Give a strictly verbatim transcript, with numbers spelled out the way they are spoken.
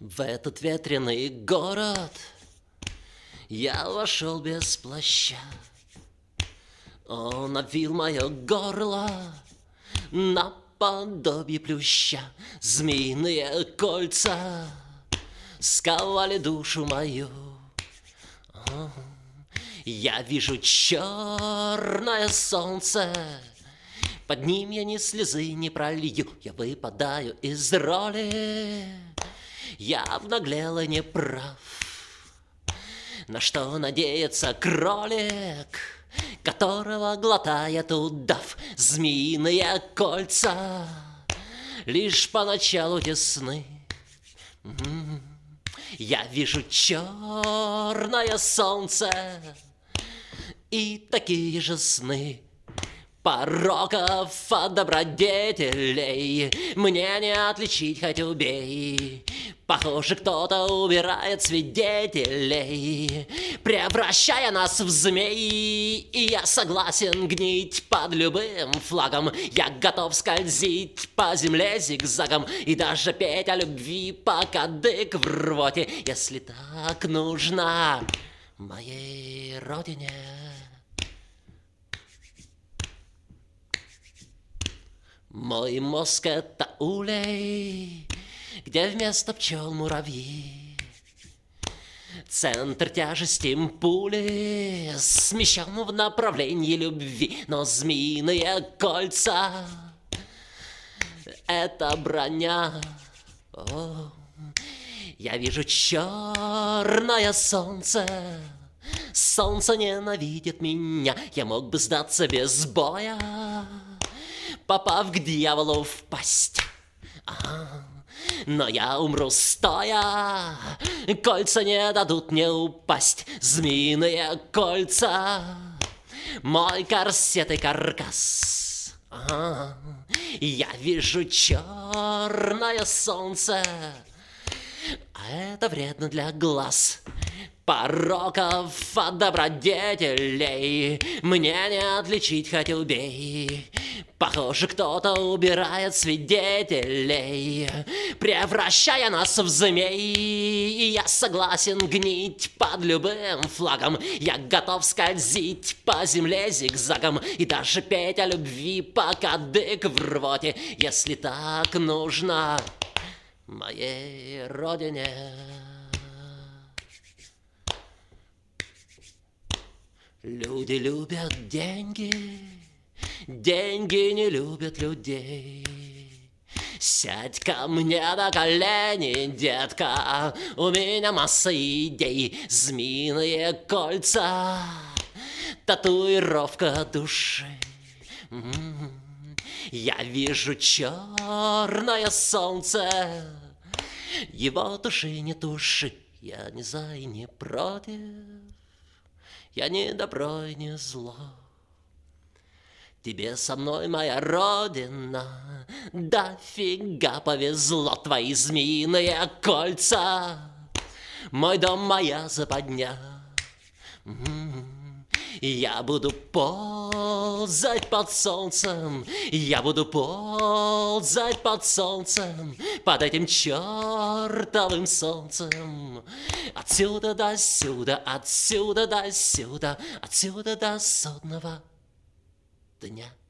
В этот ветреный город я вошел без плаща. Он обвил мое горло наподобие плюща. Змеиные кольца сковали душу мою. Я вижу черное солнце, под ним я ни слезы не пролью. Я выпадаю из роли, я обнаглел и не прав. На что надеется кролик, которого глотает удав? Змеиные кольца лишь поначалу тесны. Я вижу черное солнце и такие же сны. Пороков от добродетелей мне не отличить, хоть убей. Похоже, кто-то убирает свидетелей, превращая нас в змей. И я согласен гнить под любым флагом. Я готов скользить по земле зигзагом и даже петь о любви, пока дык в рвоте, если так нужно моей родине. Мой мозг — это улей, где вместо пчел муравьи. Центр тяжести пули смещен в направлении любви. Но змеиные кольца — это броня. О, я вижу черное солнце. Солнце ненавидит меня. Я мог бы сдаться без боя, попав к дьяволу в пасть. А, но я умру стоя, кольца не дадут мне упасть. Змеиные кольца, мой корсет и каркас. А, я вижу черное солнце, а это вредно для глаз. Пороков от добродетелей мне не отличить, хоть убей. Похоже, кто-то убирает свидетелей, превращая нас в змей. И я согласен гнить под любым флагом. Я готов скользить по земле зигзагом и даже петь о любви, пока дык в рвоте, если так нужно моей родине. Люди любят деньги, деньги не любят людей. Сядь ко мне на колени, детка, у меня масса идей. Змеиные кольца, татуировка души. Я вижу черное солнце, его туши не туши. Я не за и не против, я не добро и не зло. Тебе со мной, моя родина, дофига повезло. Твои змеиные кольца, мой дом, моя западня. Я буду ползать под солнцем, я буду ползать под солнцем, под этим чертовым солнцем. Отсюда до сюда, отсюда до сюда, отсюда до судного дня.